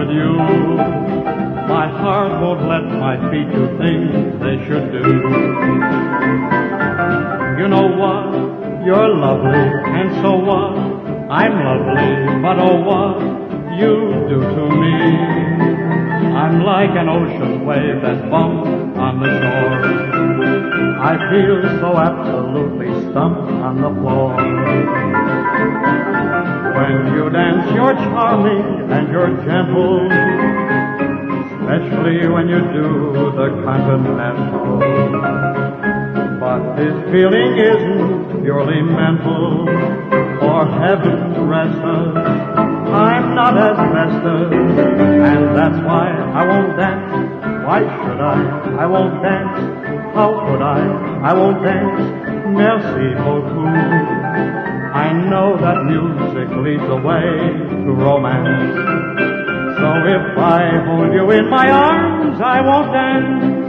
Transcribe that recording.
with you. My heart won't let my feet do things they should do. You know what? You're lovely, and so what? I'm lovely, but oh what you do to me. I'm like an ocean wave that bumps on the shore. I feel so absolutely stumped on the floor. When you dance, you're charming and you're gentle, especially when you do the continental. But this feeling isn't purely mental, for heaven rest us, I'm not asbestos, and that's why I won't dance. Why should I? I won't dance. How could I won't dance. Merci beaucoup. I know that music leads the way to romance. So if I hold you in my arms, I won't dance.